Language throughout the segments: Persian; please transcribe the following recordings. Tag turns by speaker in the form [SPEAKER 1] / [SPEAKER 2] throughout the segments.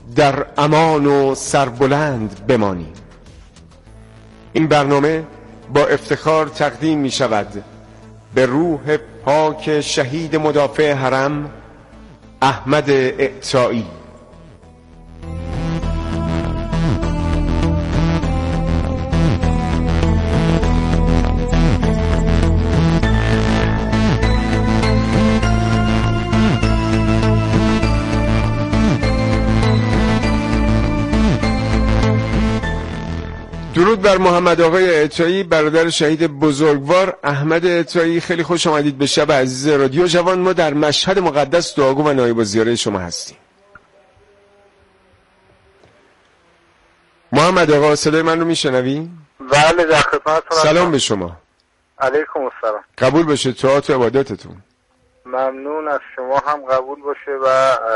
[SPEAKER 1] در امان و سربلند بمانیم. این برنامه با افتخار تقدیم می شود به روح پاک شهید مدافع حرم احمد اعطایی. درود بر محمد آقای اعطایی، برادر شهید بزرگوار احمد اعطایی. خیلی خوش آمدید به شب عزیز رادیو جوان. ما در مشهد مقدس دعاگو و نایب الزیاره شما هستیم. محمد آقا صدای من رو میشنوی؟
[SPEAKER 2] بله در خدمتتونم.
[SPEAKER 1] سلام به شما.
[SPEAKER 2] علیکم السلام.
[SPEAKER 1] قبول باشه طاعت و عبادتتون.
[SPEAKER 2] ممنون از شما هم قبول باشه و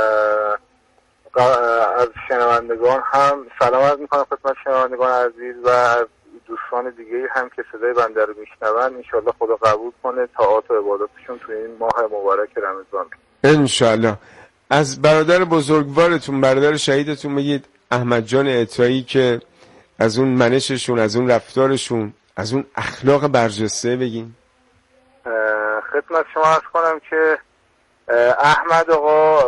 [SPEAKER 2] از شنوندگان هم سلام عرض میکنم خدمت شنوندگان عزیز و از دوستان دیگه هم که صدای بنده رو میشنون. انشالله خدا قبول کنه طاعات و عباداتشون توی این ماه مبارک رمضان
[SPEAKER 1] انشالله. از برادر بزرگوارتون، برادر شهیدتون بگید احمد جان اعطایی که از اون منششون، از اون رفتارشون، از اون اخلاق برجسته بگین.
[SPEAKER 2] خدمت شما عرض کنم که احمد آقا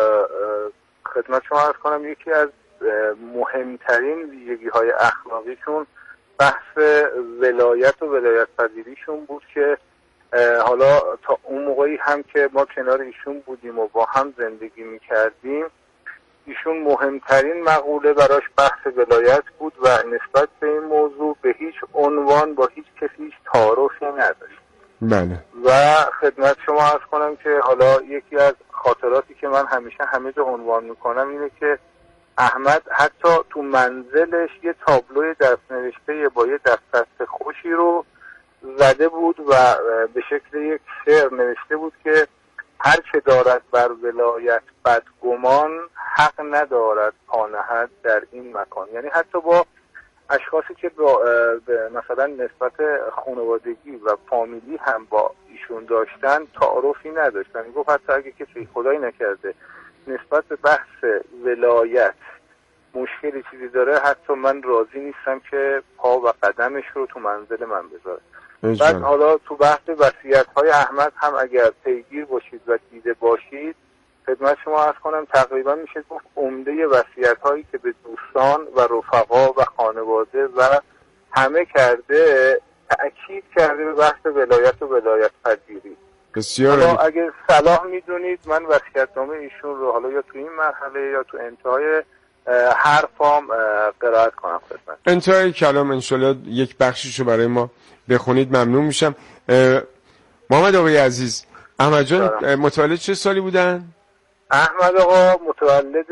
[SPEAKER 2] خدمت شما عرض کنم یکی از مهمترین ویژگی‌های اخلاقیشون بحث ولایت و ولایت پذیریشون بود که حالا تا اون موقعی هم که ما کنار ایشون بودیم و با هم زندگی می‌کردیم، ایشون مهمترین مقوله براش بحث ولایت بود و نسبت به این موضوع به هیچ عنوان با هیچ کسی هیچ تعارفی نداشت.
[SPEAKER 1] بله.
[SPEAKER 2] و خدمت شما عرض کنم که حالا یکی از خاطراتی که من همیشه همه جا عنوان میکنم اینه که احمد حتی تو منزلش یه تابلوی دست نوشته با یه دست‌خط خوشی رو زده بود و به شکل یک شعر نوشته بود که هر که دارد بر ولایت بدگمان حق ندارد پا نهد در این مکان. یعنی حتی با اشخاصی که با مثلا نسبت خانوادگی و فامیلی هم با ایشون داشتن تعارفی نداشتن. گفت حتی اگه کسی خدایی نکرده نسبت به بحث ولایت مشکلی چیزی داره، حتی من راضی نیستم که پا و قدمش رو تو منزل من بذاره. بعد حالا تو بحث وصیت‌های احمد هم اگر پیگیر باشید و دیده باشید، خدمت شما عرض کنم تقریبا میشه گفت عمده وصیت‌هایی که به دوستان و رفقا و خانواده و همه کرده تأکید کرده به بحث ولایت و ولایت پذیری.
[SPEAKER 1] بسیار.
[SPEAKER 2] حالا اگه صلاح میدونید من وصیت‌نامه ایشون رو حالا یا تو این مرحله یا تو انتهای حرفام قرائت کنم خدمت.
[SPEAKER 1] انتهای کلام انشالله یک بخشیشو برای ما بخونید ممنون میشم. محمد آقای عزیز، احمد جان متولد چه سالی بودن؟
[SPEAKER 2] احمد آقا متولد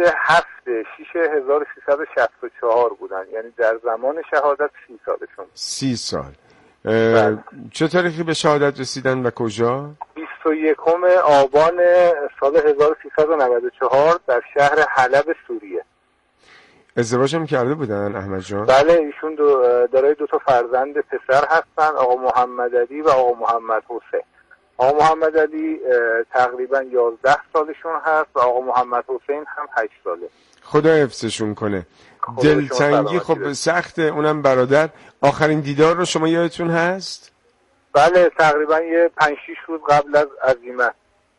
[SPEAKER 2] 7/6/1364 بودن، یعنی در زمان شهادت 30 سالشون.
[SPEAKER 1] 30 سال. چه تاریخی به شهادت رسیدن و کجا؟
[SPEAKER 2] 21 آبان سال 1394 در شهر حلب سوریه.
[SPEAKER 1] ازدواج هم کرده بودن احمد جان؟
[SPEAKER 2] بله، ایشون دارای 2 فرزند پسر هستن، آقا محمد علی و آقا محمد حسین. آقا محمد علی تقریبا 11 سالشون هست و آقا محمد حسین هم 8 ساله.
[SPEAKER 1] خدا حفظشون کنه. دلتنگی خب سخته، اونم برادر. آخرین دیدار رو شما یادتون هست؟
[SPEAKER 2] بله، تقریبا یه 5-6 روز قبل از عزیمت.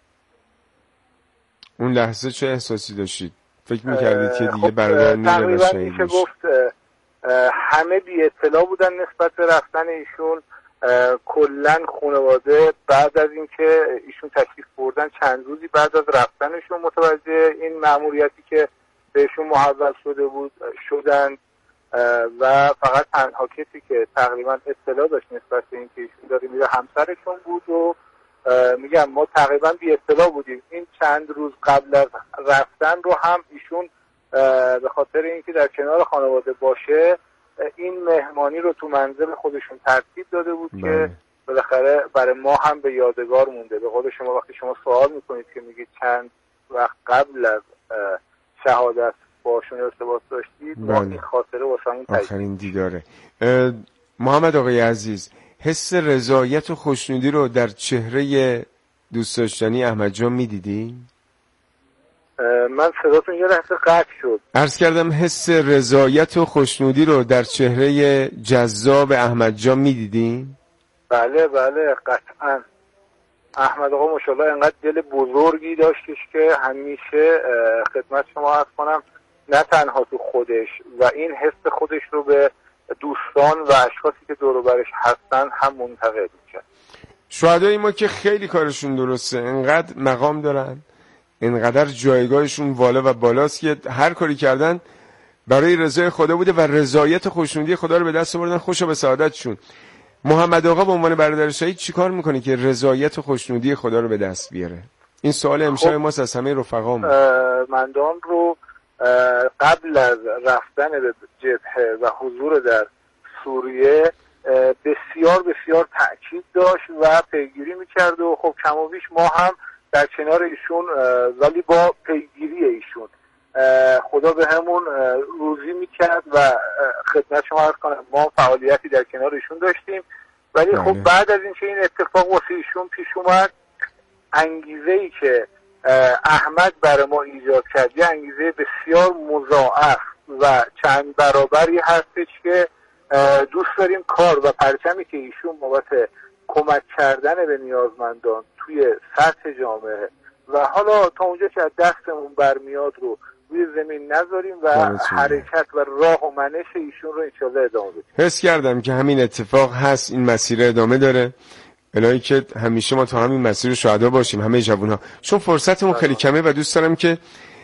[SPEAKER 1] اون لحظه چه احساسی داشتید؟ فکر میکردید که دیگه برادر میره و شهید میشه؟
[SPEAKER 2] گفت همه بی اطلاع بودن نسبت به رفتن ایشون. کلن خانواده بعد از اینکه ایشون تشریف بردن چند روزی بعد از رفتنشون متوجه این مأموریتی که بهشون محول شده بود شدن و فقط تنها کسی که تقریبا اطلاع داشت نسبت به اینکه ایشون داره میره همسرشون بود و میگم ما تقریبا بی اطلاع بودیم. این چند روز قبل از رفتن رو هم ایشون به خاطر اینکه در کنار خانواده باشه این مهمانی رو تو منزل خودشون ترتیب داده بود که بالاخره برای ما هم به یادگار مونده. به قول شما وقتی شما سوال میکنید که میگید چند وقت قبل از شهادت باشون ارتباط داشتید، ما این خاطره واسمون
[SPEAKER 1] آخرین دیداره. محمد آقای عزیز، حس رضایت و خوشنودی رو در چهره دوست داشتنی احمد جان میدیدی؟
[SPEAKER 2] من صداتون یه لحظه قطع شد.
[SPEAKER 1] عرض کردم حس رضایت و خوشنودی رو در چهره جذاب احمد جان میدیدین؟
[SPEAKER 2] بله قطعا. احمد آقا ماشاءالله انقدر دل بزرگی داشتش که همیشه خدمت شما عرض کنم نه تنها تو خودش و این حس خودش رو به دوستان و اشخاصی که دور و برش هستن هم منتقل می‌کرد.
[SPEAKER 1] شهدای ما که خیلی کارشون درسته، انقدر مقام دارن، انقدر جایگاهشون والا و بالاست که هر کاری کردن برای رضای خدا بوده و رضایت خوشنودی خدا رو به دست آوردن، خوشا به سعادتشون. محمد آقا به عنوان برادر شهید چی کار میکنه که رضایت و خوشنودی خدا رو به دست بیاره؟ این سوال امشب ماست از همه رفقامون.
[SPEAKER 2] مندان رو قبل از رفتن به جبهه و حضور در سوریه بسیار بسیار تأکید داشت و پیگیری میکرد و خب کم و بیش ما هم در کنار ایشون ولی با پیگیری ایشون خدا به همون روزی میکرد و خدمت شما عرض کنم ما فعالیتی در کنار ایشون داشتیم. ولی خب بعد از اینکه این اتفاق واسه ایشون پیش اومد، انگیزه‌ای که احمد برای ما ایجاد کرد یه انگیزه بسیار مضاعف و چند برابری هستش که دوست داریم کار و پرچمی که ایشون بابت کمک کردن به نیازمندان توی سطح جامعه و حالا تا اونجا که از دستمون برمیاد رو روی زمین نذاریم و حرکت و راه و منش ایشون رو انشالله ادامه بدیم.
[SPEAKER 1] حس کردم که همین اتفاق هست، این مسیر ادامه داره. الهی که همیشه ما تا همین مسیر شهدا باشیم، همه جوان‌ها. چون فرصتمون خیلی کمه و دوست دارم که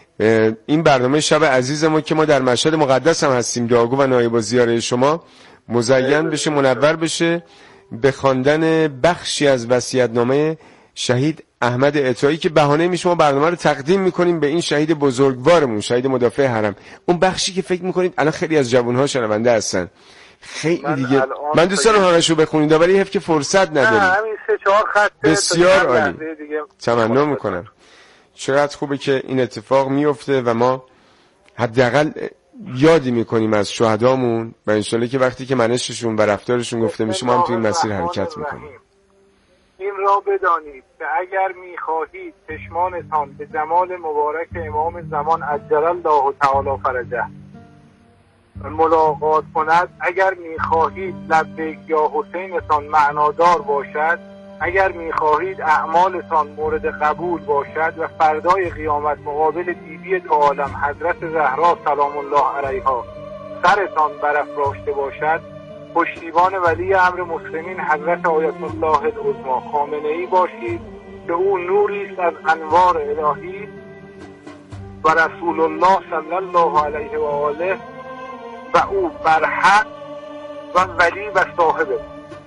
[SPEAKER 1] این برنامه شب عزیز ما که ما در مشهد مقدس هم هستیم، دعاگو و نایب الزیاره شما مزین بشه، منور بشه به خواندن بخشی از وصیت‌نامه شهید احمد عطایی که بهانه میشه ما برنامه رو تقدیم میکنیم به این شهید بزرگوارمون، شهید مدافع حرم. اون بخشی که فکر میکنید الان خیلی از جوان‌ها شنونده هستن، خیلی دیگه من دوست دارم همشو بخونید ولی حیف که فرصت نداریم.
[SPEAKER 2] همین 3-4 خط
[SPEAKER 1] بسیار عالی، تمنا میکنم. چقدر خوبه که این اتفاق میفته و ما حداقل یادی میکنیم از شهدامون و انشالله که وقتی که منششون و رفتارشون گفته میشه ما هم تو این مسیر حرکت میکنیم.
[SPEAKER 2] این را بدانید که اگر میخواهید چشمانتان به جمال مبارک امام زمان عجل الله تعالی فرجه ملاقات کند، اگر میخواهید لبیک یا حسینتان معنادار باشد، اگر میخواهید اعمالتان مورد قبول باشد و فردای قیامت مقابل بیبی دو عالم حضرت زهرا سلام الله علیها سرتان برافراشته باشد، پشتیبان ولی امر مسلمین حضرت آیت الله العظمی خامنه‌ای باشید که او نوری است از انوار الهی و رسول الله صلی الله علیه و آله و او برحق و ولی و صاحبه.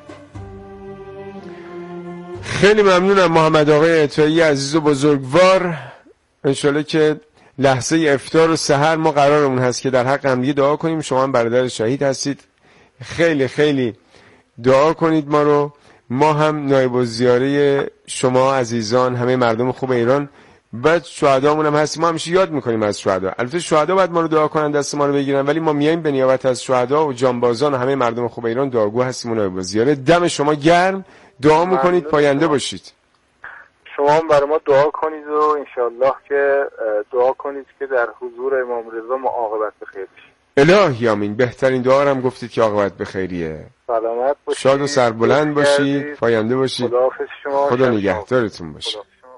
[SPEAKER 1] خیلی ممنونم محمد آقای عطایی عزیز و بزرگوار. انشالله که لحظه افطار و سحر ما قرارمون هست که در حق همدیگه دعا کنیم. شما هم برادر شهید هستید، خیلی خیلی دعا کنید ما رو. ما هم نایب الزیاره شما عزیزان، همه مردم خوب ایران و شهدامون هم هستیم. ما همیشه یاد میکنیم از شهدا. البته شهدا باید ما رو دعا کنن، دست ما رو بگیرن، ولی ما میایم به نیابت از شهدا و جانبازان و همه مردم خوب ایران دعاگو هستیم و نایب الزیاره. دم شما گرم، دعا میکنید پاینده باشید.
[SPEAKER 2] شما هم برای ما دعا کنید و انشالله که دعا کنید که در حضور امام رضا ما عاقبت بخیر بشیم.
[SPEAKER 1] الهی آمین. بهترین دعا هم گفتید که عاقبت بخیریه.
[SPEAKER 2] سلامت باشید،
[SPEAKER 1] شاد و سربلند باشید، پاینده باشید.
[SPEAKER 2] خداحافظ شما،
[SPEAKER 1] خدا نگهدارتون باشه.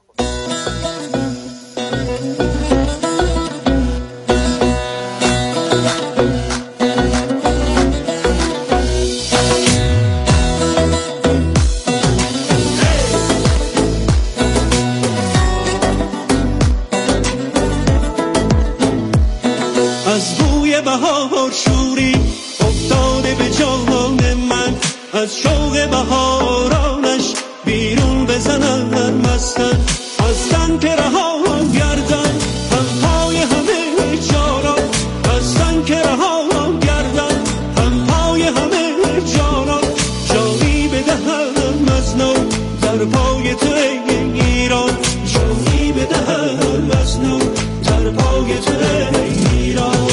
[SPEAKER 3] از بوی بهار شوری افتاده به جان من، از شوق بهارانش بیرون بزنن مستن، از تن که رها گردن هم پای همه جانا، از تن که رها گردن هم پای همه جانا، جانی بدهم از نو در پای تو ایران، جانی بدهم از نو در پای تو ایران.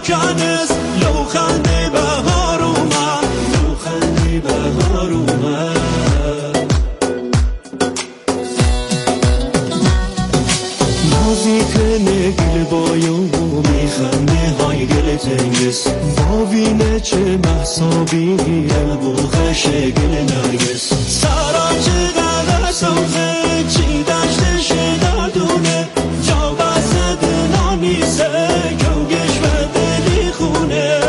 [SPEAKER 3] افکنس لوخنده بهار اومد لوخنده بهار اومد موزیک نگل بایو میخنده های گل تنگس باوینه چه محصابی البوخش گل نرگس سارا چقدر سوخه چی دشتش دردونه جا بسد نانیسه کونگش و دلی خونه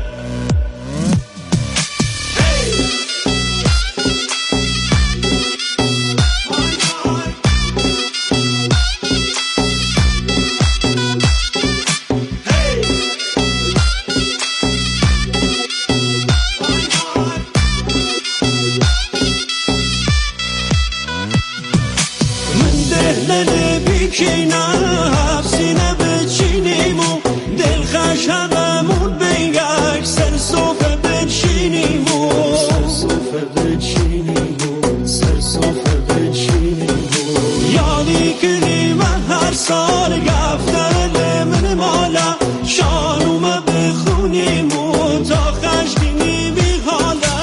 [SPEAKER 3] کینه حفظینه بچینیم و دلخش هممون بینگک سرسوفه بچینیم و سرسوفه بچینیم و سرسوفه بچینیم و یادی کنیم هر سال گفتر لمن مالا شانومه بخونیم و تا خشتینی بی حالا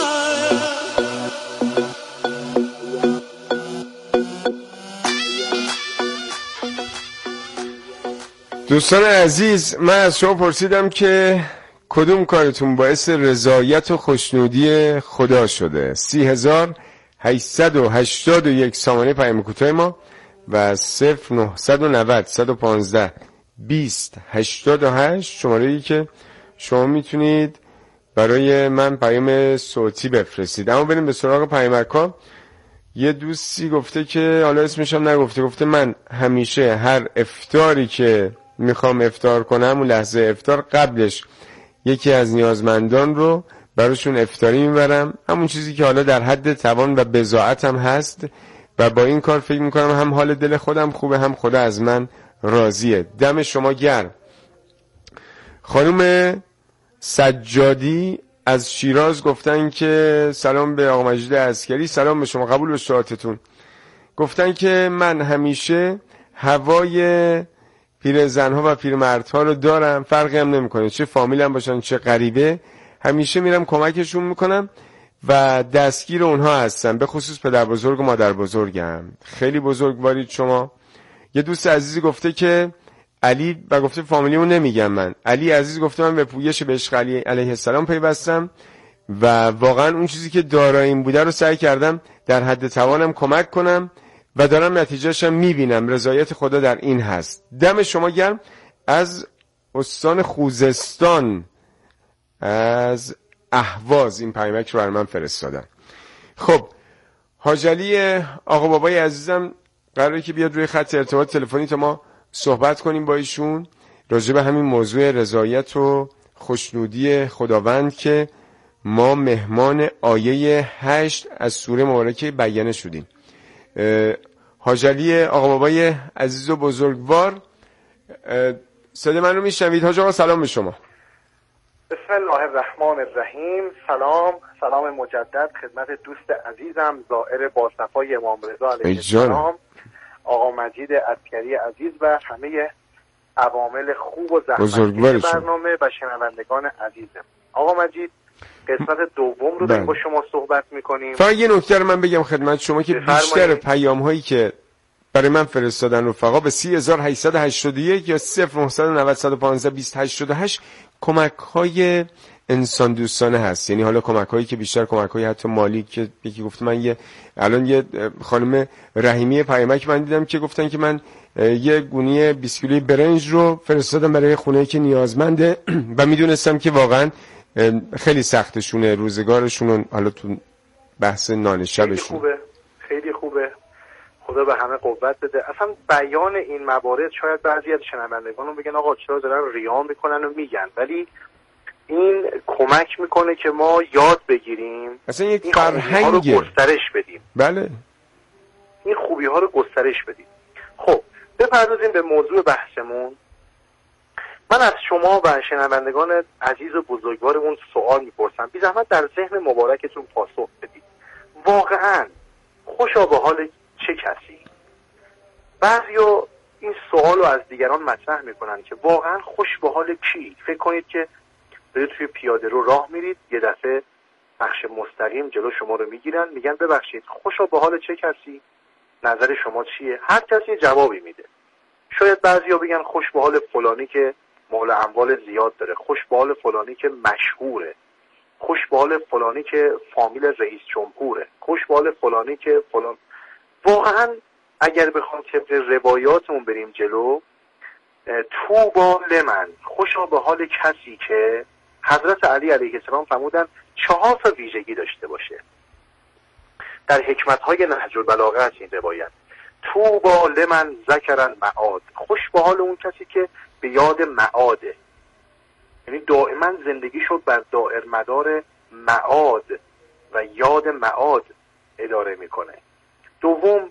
[SPEAKER 1] دوستان عزیز، من از شما پرسیدم که کدوم کارتون باعث رضایت و خوشنودی خدا شده. 3881 سامانه پیام کوتاه ما و 0990 115 20 88 شماره‌ای که شما میتونید برای من پیام صوتی بفرستید. اما بریم به سراغ پیامک‌ها. یه دوستی گفته که حالا اسمش هم نگفته، گفته من همیشه هر افطاری که میخوام افطار کنم اون لحظه افطار قبلش یکی از نیازمندان رو براشون افطاری میبرم، همون چیزی که حالا در حد توان و بضاعتم هست و با این کار فکر میکنم هم حال دل خودم خوبه هم خدا از من راضیه. دم شما گرم. خانم سجادی از شیراز گفتن که سلام به آقا مجید عسکری. سلام به شما، قبول به شهادتون. گفتن که من همیشه هوای پیرزنها و پیرمردها رو دارم، فرقی هم نمیکنه چه فامیلم باشن چه غریبه، همیشه میرم کمکشون میکنم و دستگیر اونها هستم، به خصوص پدر بزرگ و مادر بزرگم. خیلی بزرگوارید شما. یه دوست عزیزی گفته که علی و گفته فامیلیمو نمیگم من، علی عزیز گفته من به پویش به عشق علی علیه السلام پیوستم و واقعا اون چیزی که داراییم بوده رو سعی کردم در حد توانم کمک کنم و دارم نتیجهشم میبینم. رضایت خدا در این هست. دم شما گرم. از استان خوزستان از اهواز این پیامک رو برای من فرستادن. خب حاج علی آقا بابای عزیزم قراره که بیاد روی خط ارتباط تلفنی تا ما صحبت کنیم با ایشون راجع به همین موضوع رضایت و خوشنودی خداوند که ما مهمان آیه 8 از سوره مبارکه بیان شدیم. حاج علی آقا بابای عزیز و بزرگوار، صدای من رو میشنوید؟ حاج آقا سلام به شما.
[SPEAKER 4] بسم الله الرحمن الرحیم. سلام مجدد خدمت دوست عزیزم زائر باصفای امام رضا علیه السلام آقا مجید عسکری عزیز و همه عوامل خوب و زحمتکش برنامه و شنوندگان عزیزم. آقا مجید قسمت دوم رو داریم با شما صحبت میکنیم.
[SPEAKER 1] فقط یه نکته رو من بگم خدمت شما که بیشتر پیام هایی که برای من فرستادن رفقا به 3881 یا 0990 115 2088 کمک های انسان دوستانه هست. یعنی حالا کمک هایی که بیشتر کمک های حتی مالی که یکی گفت من الان یه خانم رحیمی پیامک من دیدم که گفتن که من یه گونی 20 کیلویی برنج رو فرستادم برای خونه‌ای که نیازمنده و میدونستم که واقعا خیلی سختشونه روزگارشون، حالا تو بحث نان شبشون.
[SPEAKER 4] خیلی خوبه. خدا به همه قوت بده. اصلا بیان این موارد شاید بعضی از شنوندگان بگن آقا چرا دارن ریا میکنن و میگن، ولی این کمک میکنه که ما یاد بگیریم
[SPEAKER 1] اصلا یک فرهنگ
[SPEAKER 4] رو گسترش بدیم.
[SPEAKER 1] بله
[SPEAKER 4] این خوبی ها رو گسترش بدیم. خب بپردازیم به موضوع بحثمون. من از شما و شنوندگان عزیز و بزرگوارمون سوال میپرسم، بی زحمت در ذهن مبارکتون پاسخ بدید. واقعا خوشا به حال چه کسی؟ بعضیا این سوال رو از دیگران مطرح میکنن که واقعا خوش به حال کی؟ فکر کنید که دارید توی پیاده رو راه میرید، یه دفعه بخش مستقیم جلو شما رو میگیرن، میگن ببخشید خوشا به حال چه کسی؟ نظر شما چیه؟ هر کسی جوابی میده. شاید بعضیا بگن خوش به حال فلانی که مال اموال زیاد داره، خوش به حال فلانی که مشهوره، خوش به حال فلانی که فامیل رئیس جمهوره، خوش به حال فلانی که فلان. واقعا اگر بخوام طبق روایاتمون بریم جلو، طوبی لمن، خوشا به حال کسی که حضرت علی علیه السلام فرمودن 4 ویژگی داشته باشه. در حکمت‌های نهج البلاغه است این روایت. طوبی لمن ذکر المعاد، خوش به حال اون کسی که به یاد معاده، یعنی دائما زندگیشو بر دائر مدار معاد و یاد معاد اداره میکنه. دوم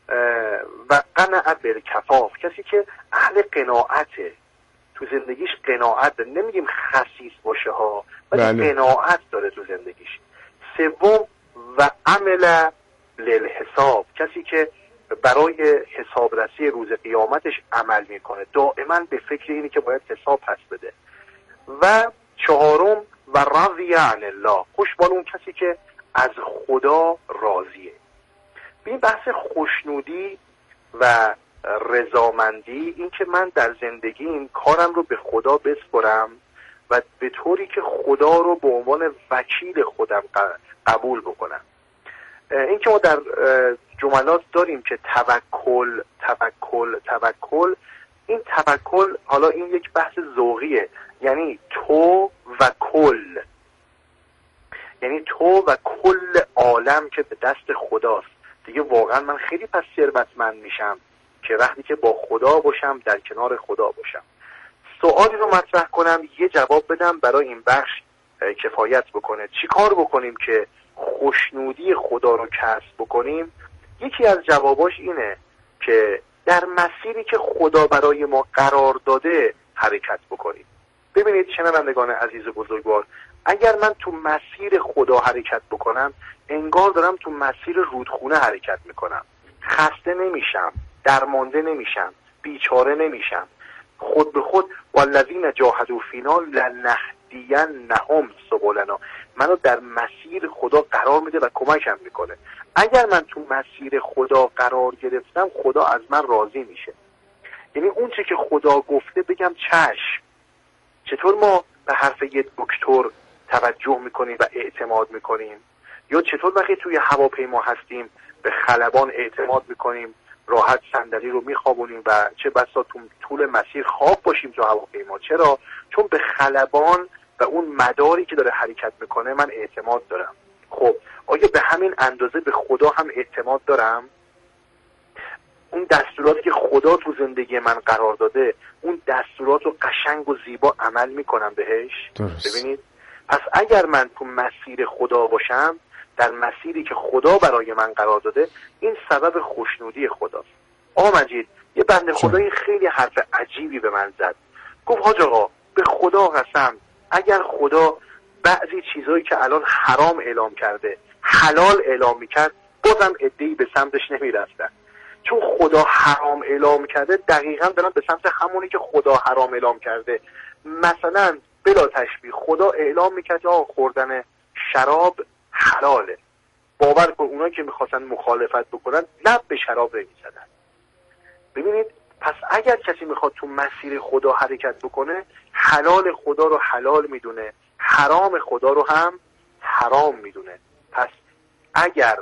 [SPEAKER 4] و قنع بالکفاف، کسی که اهل قناعته، تو زندگیش قناعت داره، نمیگیم خسیس باشه ها، ولی قناعت داره تو زندگیش. سوم و عمل للحساب، کسی که برای حسابرسی روز قیامتش عمل میکنه، دائما به فکر اینه که باید حساب پس بده. و چهارم و رضی عن الله، خوش بال اون کسی که از خدا راضیه. این بحث خوشنودی و رضامندی، این که من در زندگیم کارم رو به خدا بسپرم و به طوری که خدا رو به عنوان وکیل خودم قبول بکنم. این که ما در جملات داریم که توکل توکل توکل، این توکل حالا این یک بحث ذوقیه، یعنی تو و کل، یعنی تو و کل عالم که به دست خداست. دیگه واقعا من خیلی پس ثروتمند میشم که وقتی که با خدا باشم، در کنار خدا باشم. سوالی رو مطرح کنم، یه جواب بدم برای این بخش کفایت بکنه. چی کار بکنیم که خوشنودی خدا رو کسب بکنیم؟ یکی از جواباش اینه که در مسیری که خدا برای ما قرار داده حرکت بکنیم. ببینید شنوندگان عزیز بزرگوار، اگر من تو مسیر خدا حرکت بکنم، انگار دارم تو مسیر رودخونه حرکت میکنم. خسته نمیشم، درمانده نمیشم، بیچاره نمیشم. خود به خود والذین جاهدوا فینا لنهدینهم سبلنا، منو در مسیر خدا قرار میده و کمکم میکنه. اگر من تو مسیر خدا قرار گرفتم، خدا از من راضی میشه. یعنی اون چه که خدا گفته بگم چشم. چطور ما به حرف یه دکتر توجه میکنیم و اعتماد میکنیم، یا چطور وقتی توی هواپیما هستیم به خلبان اعتماد میکنیم، راحت صندلی رو میخوابونیم و چه بسا تو طول مسیر خواب باشیم تو هواپیما. چرا؟ چون به خلبان و اون مداری که داره حرکت میکنه من اعتماد دارم. خب آیا به همین اندازه به خدا هم اعتماد دارم؟ اون دستوراتی که خدا تو زندگی من قرار داده، اون دستورات رو قشنگ و زیبا عمل میکنم بهش؟ درست. ببینید، پس اگر من تو مسیر خدا باشم، در مسیری که خدا برای من قرار داده، این سبب خوشنودی خداست. آقا مجید یه بنده خدایی خیلی حرف عجیبی به من زد. گفت حاج آقا به خدا قسم، اگر خدا بعضی چیزایی که الان حرام اعلام کرده حلال اعلام میکرد، بازم عده‌ای به سمتش نمیرفتن. چون خدا حرام اعلام کرده، دقیقاً دارن به سمت همونی که خدا حرام اعلام کرده. مثلا بلا تشبیه خدا اعلام میکرد آقا خوردن شراب حلاله، باور کن اونا که میخواستن مخالفت بکنن لب به شراب نمیزدن. ببینید، پس اگر کسی میخواد تو مسیر خدا حرکت بکنه، حلال خدا رو حلال میدونه، حرام خدا رو هم حرام میدونه. پس اگر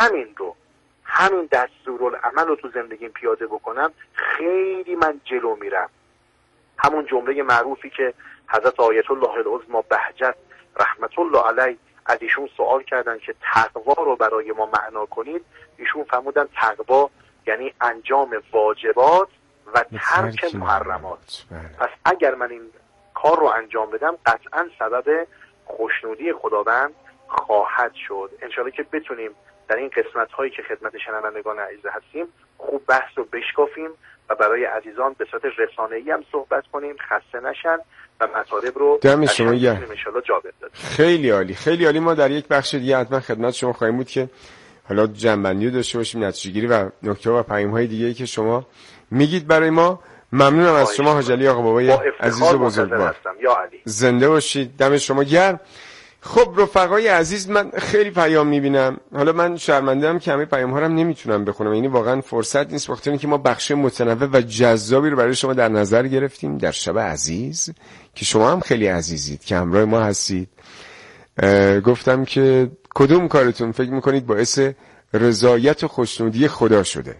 [SPEAKER 4] همین دستورالعمل رو تو زندگیم پیاده بکنم، خیلی من جلو میرم. همون جمله معروفی که حضرت آیت الله العظمی بهجت رحمت الله علیه از ایشون سوال کردن که تقوا رو برای ما معنا کنید، ایشون فرمودن تقوا یعنی انجام واجبات و ترک محرمات. پس اگر من این کار رو انجام بدم، قطعا سبب خوشنودی خداوند خواهد شد. انشاءالله که بتونیم در این قسمت هایی که خدمت شنوندگان عزیز هستیم خوب بحث رو بشکافیم و برای عزیزان به صورت رسانه‌ای هم صحبت کنیم، خسته نشن و مطالب رو
[SPEAKER 1] دم شما
[SPEAKER 4] انشاءالله جا بندازیم.
[SPEAKER 1] خیلی عالی، خیلی عالی. ما در یک بخش دیگه حتما خدمت شما خواهیم بود که حالا جنبندی رو داشته باشیم، نتیجه‌گیری و نکته و پیام‌های دیگه‌ای که شما میگید برای ما. ممنونم از شما حاج علی آقا بابای عزیز و بزرگوار. زنده باشید، دم شما گرم. خب رفقای عزیز، من خیلی پیام میبینم. حالا من شرمنده‌ام که همه پیام ها رو نمیتونم بخونم، یعنی واقعا فرصت نیست، وقتی اینکه ما بخش متنوع و جذابی رو برای شما در نظر گرفتیم در شب عزیز که شما هم خیلی عزیزید که همراه ما هستید. گفتم که کدوم کارتون فکر میکنید باعث رضایت و خوشنودی خدا شده؟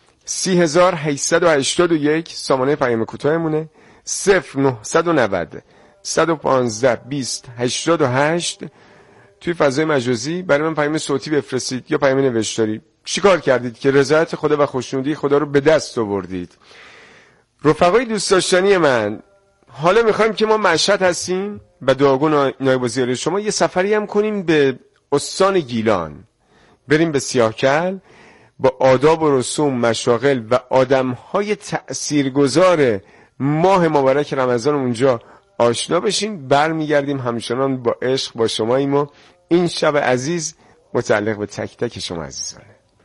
[SPEAKER 1] 3881 سامانه پیام کوتاهمونه. 0990 115 20 88. توی فضای مجازی برای من پیام صوتی بفرستید یا پیام نوشتاری. چیکار کردید که رضایت خدا و خوشنودی خدا رو به دست آوردید؟ رفقای دوست داشتنی من، حالا میخوایم که ما مشهد هستیم و دعاگو نایب الوزیر شما یه سفری هم کنیم به استان گیلان، بریم به سیاهکل، با آداب و رسوم، مشاغل و آدمهای تأثیرگذار ماه مبارک رمضان اونجا آشنا بشیم. برمیگردیم همچنان با عشق با شماییم و این شب عزیز متعلق به تک تک شما عزیزانه.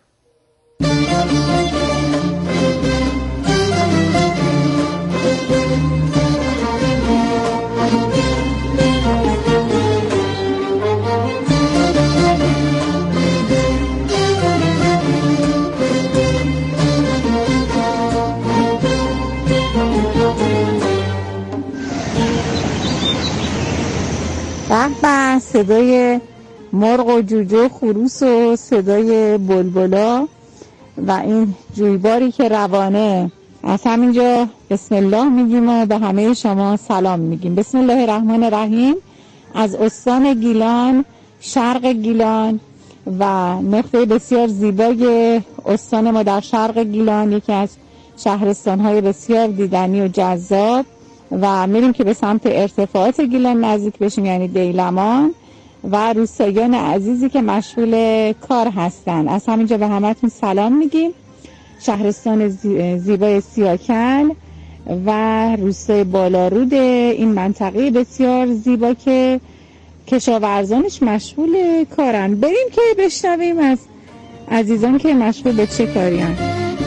[SPEAKER 5] به صدای مرغ و جوجه و خروس و صدای بلبلا و این جویباری که روانه. از همینجا بسم الله میگیم و به همه شما سلام میگیم. بسم الله الرحمن الرحیم. از استان گیلان، شرق گیلان و نقطه بسیار زیبای استان ما در شرق گیلان، یکی از شهرستان‌های بسیار دیدنی و جذاب، و میریم که به سمت ارتفاعات گیلان نزدیک بشیم، یعنی دیلمان و روستاییان عزیزی که مشغول کار هستن. از همینجا به همتون سلام میگیم. شهرستان زیبای سیاهکل و روستای بالارود این منطقه بسیار زیبا که کشاورزانش مشغول کارن. بریم که بشنویم از عزیزان که مشغول به چه کاری هستن.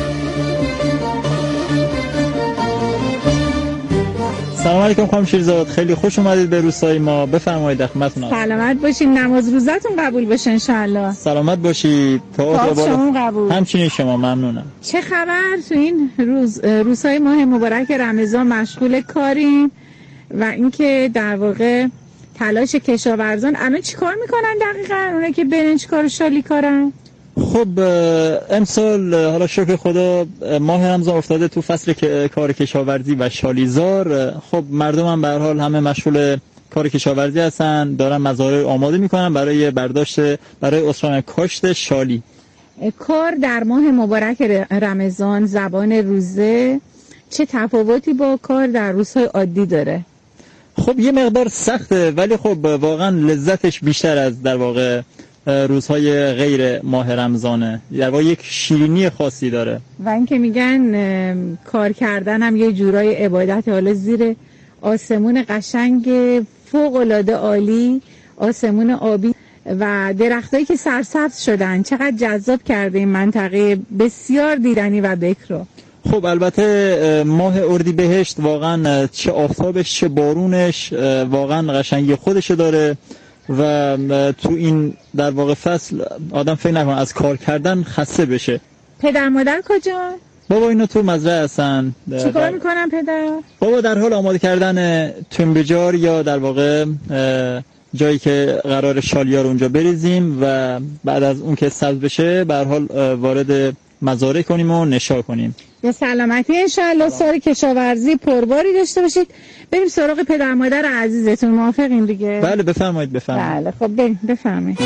[SPEAKER 6] سلام علیکم خانم شیرزاد، خیلی خوش اومدید به روستای ما. بفرمایید در خدمتتون.
[SPEAKER 5] سلامت باشین، نماز روزتون قبول بشه ان شاء الله.
[SPEAKER 6] سلامت باشید.
[SPEAKER 5] تا شما قبول.
[SPEAKER 6] همچنین شما، ممنونم.
[SPEAKER 5] چه خبر تو این روزهای ماه مبارک رمضان؟ مشغول کارین و اینکه در واقع تلاش کشاورزان الان چیکار میکنن دقیقاً؟ اونایی که برنج کار و شالی کارن.
[SPEAKER 6] خب امسال حالا شکر خدا ماه رمضان افتاده تو فصل کار کشاورزی و شالیزار. خب مردم هم به هر حال همه مشغول کار کشاورزی هستن، دارن مزارع آماده میکنن برای برداشت، برای اسرائیل کاشت شالی.
[SPEAKER 5] کار در ماه مبارک رمضان زبان روزه چه تفاوتی با کار در روزهای عادی داره؟
[SPEAKER 6] خب یه مقدار سخته، ولی خب واقعا لذتش بیشتر از در واقع روزهای غیر ماه رمضانه. در واقع یک شیرینی خاصی داره.
[SPEAKER 5] و اینکه میگن کار کردن هم یه جورای عبادت. حالا زیر آسمون قشنگ فوق العاده عالی، آسمون آبی و درختایی که سرسبز شدن، چقدر جذاب کرده این منطقه بسیار دیدنی و بکر رو.
[SPEAKER 6] خب البته ماه اردیبهشت واقعا چه آفتابش چه بارونش واقعا قشنگی خودشو داره و تو این در واقع فصل آدم فکر نکنه از کار کردن خسته بشه.
[SPEAKER 5] پدر مادر کجا؟
[SPEAKER 6] بابا اینا تو مزرعه هستن.
[SPEAKER 5] چیکار میکنن پدر؟
[SPEAKER 6] بابا در حال آماده کردن تنبجار یا در واقع جایی که قرار شالیا رو اونجا بریزیم و بعد از اون که سبز بشه به هر حال وارد مزارع کنیم و نشا کنیم.
[SPEAKER 5] به سلامتی انشالله. سال کشاورزی پرباری داشته باشید. بریم سراغ پدر مادر عزیزتون، موافقین دیگه؟
[SPEAKER 6] بله بفرمایید.
[SPEAKER 5] بله خب بریم بفرمایید.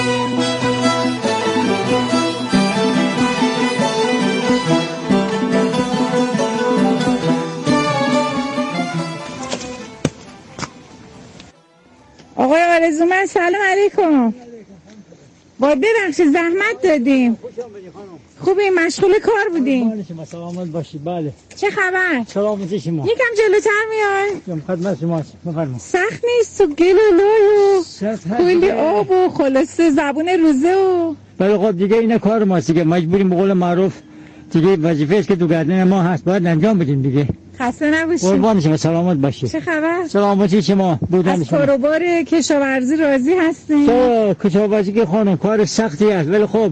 [SPEAKER 5] آقای آرزومند سلام علیکم. با ببخشید زحمت دادیم. خوبی؟ مشغول کار بودیم.
[SPEAKER 7] سلامت باشی. بله.
[SPEAKER 5] چه خبر؟
[SPEAKER 7] سلامتی شما.
[SPEAKER 5] یکم جلوتر میای؟
[SPEAKER 7] خدمت شما. بفرمایید.
[SPEAKER 5] سخت نیست تو گل و لای و کلی آب و خلاصه زبون روزه و
[SPEAKER 7] ولی خب دیگه این کار ماست دیگه، مجبوریم به قول معروف دیگه وظیفه است که تو گردن ما هست، باید انجام بدیم دیگه.
[SPEAKER 5] خسته نباشید.
[SPEAKER 7] قربان شما، سلامت باشید.
[SPEAKER 5] چه خبر؟
[SPEAKER 7] سلامتی شما. بودن
[SPEAKER 5] از کاروبار کشاورزی راضی هستین؟
[SPEAKER 7] تو کشاورزی که خانم کار سختی است، ولی خب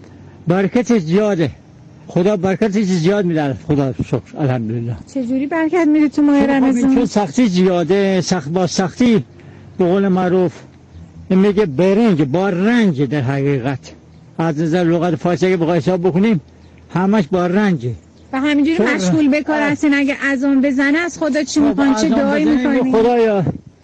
[SPEAKER 7] برکتش زیاده. خدا برکتش زیاد میده. خدا شکر الحمدلله.
[SPEAKER 5] چه جوری برکت میده تو ماه رمضان؟
[SPEAKER 7] چون سختی زیاده، با سختی به قول معروف میگه برنج با رنج. در حقیقت از نظر لغت فارسی اگه بخوای حساب بکنیم همش با رنجه
[SPEAKER 5] و همینجوری مشغول به کار هستین. اگه اذان بزنه از خدا چی میخوان؟ چه دعایی میکنین؟
[SPEAKER 7] خدایا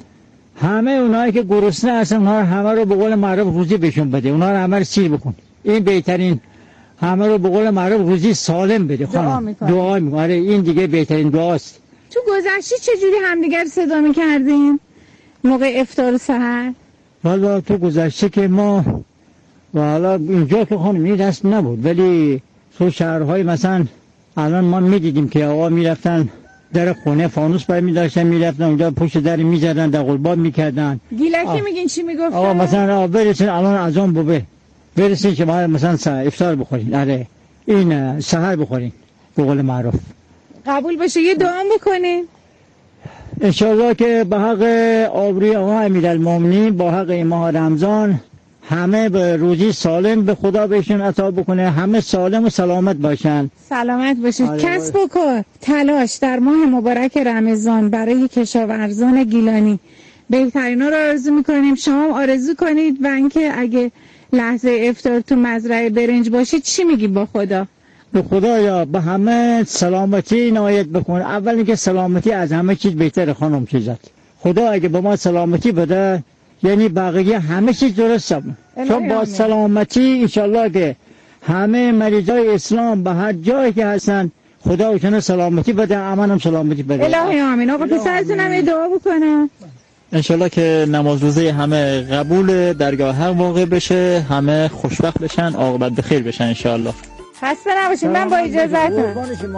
[SPEAKER 7] همه اونایی که گرسنه هستن همه رو به قول معروف روزی بهشون بده، اونا رو همه رو سیر بکن. این بهترین، همه رو به قول معروف روزی سالم بده. دعا میکنه. این دیگه بهترین دعاست.
[SPEAKER 5] تو گذشته چه جوری همدیگر صدا میکردین موقع افطار و سحر؟
[SPEAKER 7] والا تو گذشته که ما والا اینجا که خانم این دست نبود، ولی تو شهرهای مثلا الان ما میدیدیم که آقا میرفتن در خونه فانوس برمی داشتن، میرفتن اونجا پشت در میزدن، در قلباب میکردن.
[SPEAKER 5] گیلکی میگین چی میگفتن؟
[SPEAKER 7] آقا مثلا برسین الان اذان بوده، برسین که ما مثلا افطار بخورین، آره این سحر بخورین به قول معروف.
[SPEAKER 5] قبول باشه یه دعا بکنین
[SPEAKER 7] انشاءالله که به حق آبروی آقا امیرالمومنین، با حق این ماه رمضان همه به روزی سالم به خدا بهشون عطا بکنه، همه سالم و سلامت باشن.
[SPEAKER 5] سلامت باشید. کسب و کار، تلاش در ماه مبارک رمضان برای کشاورزان گیلانی بهترینا رو آرزو میکنیم. شما هم آرزو کنید و اینکه اگه لحظه افطار تو مزرعه برنج باشید چی میگی با خدا؟
[SPEAKER 7] به خدایا به همه سلامتی عنایت بکن. اول اینکه سلامتی از همه چیز بهتره خانم چیزات. خدا اگه به ما سلامتی بده یعنی بقیه همه چیز درسته. چون با سلامتی انشالله که همه مریضای اسلام به هر جایی که هستن خدا اوشون سلامتی بده، امن هم سلامتی بده.
[SPEAKER 5] الهی آمین. آقا پسرتون هم دعا بکنم
[SPEAKER 6] انشالله که نماز روزه همه قبول درگاه حق واقع بشه، همه خوشبخت بشن، عاقبت بخیر بشن انشالله.
[SPEAKER 5] خسته نباشید. من با اجازهتون.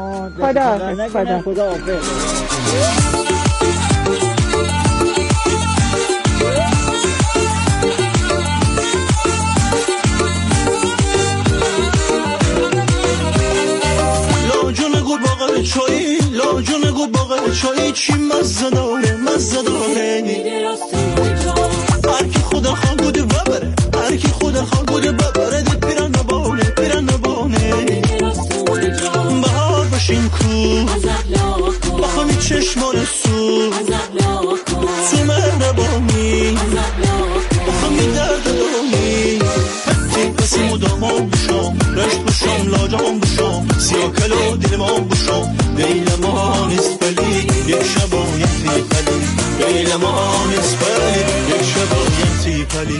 [SPEAKER 5] خدا
[SPEAKER 3] چایی لاجون گو باقل چایی چی مزه داره هر کی خدا خواه بوده ببره، هر کی خدا خواه بوده ببره دید پیرن نبانه بهار باشین کو بخوامی چشمان سو تو مهربانی بخوامی درد دانی پسی مدام بشم رشت بشم لاجام بشم سیاه کلو دیلمان بشم دیل ما نیست بلی یک شبایتی پلی دیل ما نیست بلی یک شبایتی پلی.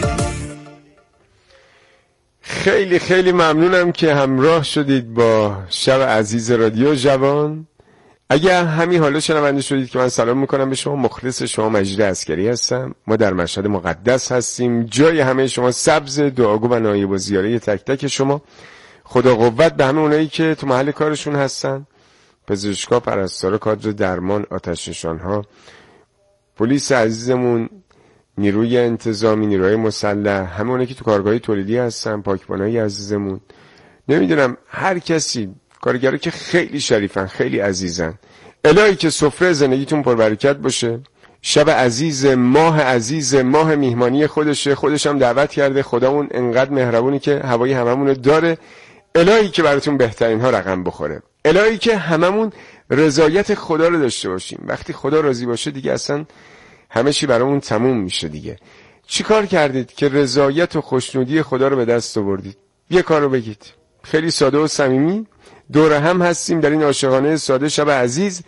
[SPEAKER 1] خیلی خیلی ممنونم که همراه شدید با شب عزیز رادیو جوان. اگر همین حالا شنونده شدید که من سلام میکنم به شما، مخلص شما مجید عسکری هستم. ما در مشهد مقدس هستیم، جای همه شما سبز، دعاگو و نایب و زیاره تک تک شما. خدا قوت به همه اونایی که تو محل کارشون هستن، پزشکا، پرستارا، کادر درمان، آتش نشانها، پلیس عزیزمون، نیروی انتظامی، نیروی مسلح، همه اونایی که تو کارگاهی تولیدی هستن، پاکبانای عزیزمون، نمیدونم هر کسی، کارگرا که خیلی شریفن، خیلی عزیزن. الهی که سفره زندگیتون پربرکت باشه. شب عزیز، ماه میهمانی خودش هم دعوت کرده. خدامون انقدر مهربونی که هوای هممون رو داره. الهی که براتون بهترین ها رقم بخوره. الهی که هممون رضایت خدا رو داشته باشیم. وقتی خدا راضی باشه دیگه اصلا همه چی برامون تموم میشه دیگه. چی کار کردید که رضایت و خوشنودی خدا رو به دست آوردید؟ یه کار رو بگید. خیلی ساده و صمیمی. دور هم هستیم در این عاشقانه ساده شب عزیز.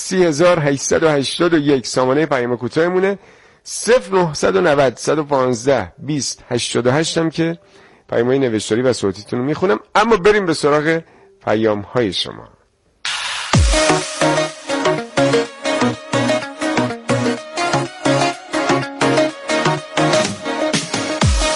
[SPEAKER 1] 3881 سامانه پیام کوتاهمونه. 0990 115 20 88 هم که پیام‌های نوشتاری و صوتیتون رو میخونم. اما بریم به سراغ پیام‌های شما.